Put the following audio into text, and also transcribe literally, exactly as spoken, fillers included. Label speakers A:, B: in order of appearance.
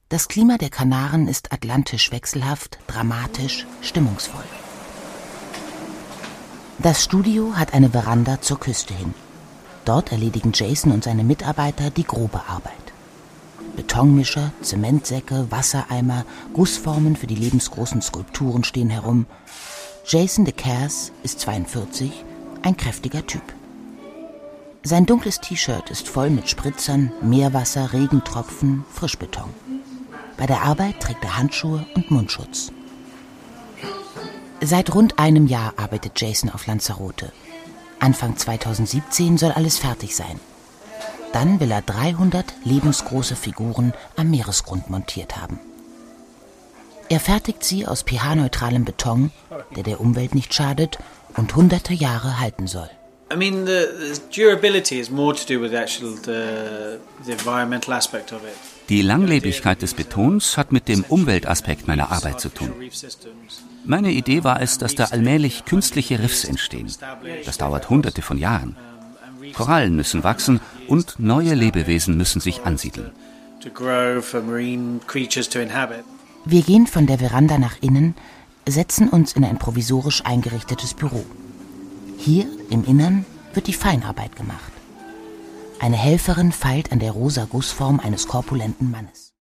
A: Das Klima der Kanaren ist atlantisch wechselhaft, dramatisch, stimmungsvoll. Das Studio hat eine Veranda zur Küste hin. Dort erledigen Jason und seine Mitarbeiter die grobe Arbeit. Betonmischer, Zementsäcke, Wassereimer, Gussformen für die lebensgroßen Skulpturen stehen herum. Jason de Caers ist zweiundvierzig, ein kräftiger Typ. Sein dunkles T-Shirt ist voll mit Spritzern, Meerwasser, Regentropfen, Frischbeton. Bei der Arbeit trägt er Handschuhe und Mundschutz. Seit rund einem Jahr arbeitet Jason auf Lanzarote. Anfang zweitausendsiebzehn soll alles fertig sein. Dann will er dreihundert lebensgroße Figuren am Meeresgrund montiert haben. Er fertigt sie aus pH-neutralem Beton, der der Umwelt nicht schadet und hunderte Jahre halten soll.
B: I mean, the, the durability is more to do with actual the, the environmental aspect of it.
C: Die Langlebigkeit des Betons hat mit dem Umweltaspekt meiner Arbeit zu tun. Meine Idee war es, dass da allmählich künstliche Riffs entstehen. Das dauert hunderte von Jahren. Korallen müssen wachsen und neue Lebewesen müssen sich ansiedeln.
A: Wir gehen von der Veranda nach innen, setzen uns in ein provisorisch eingerichtetes Büro. Hier im Innern wird die Feinarbeit gemacht. Eine Helferin feilt an der rosa Gussform eines korpulenten Mannes.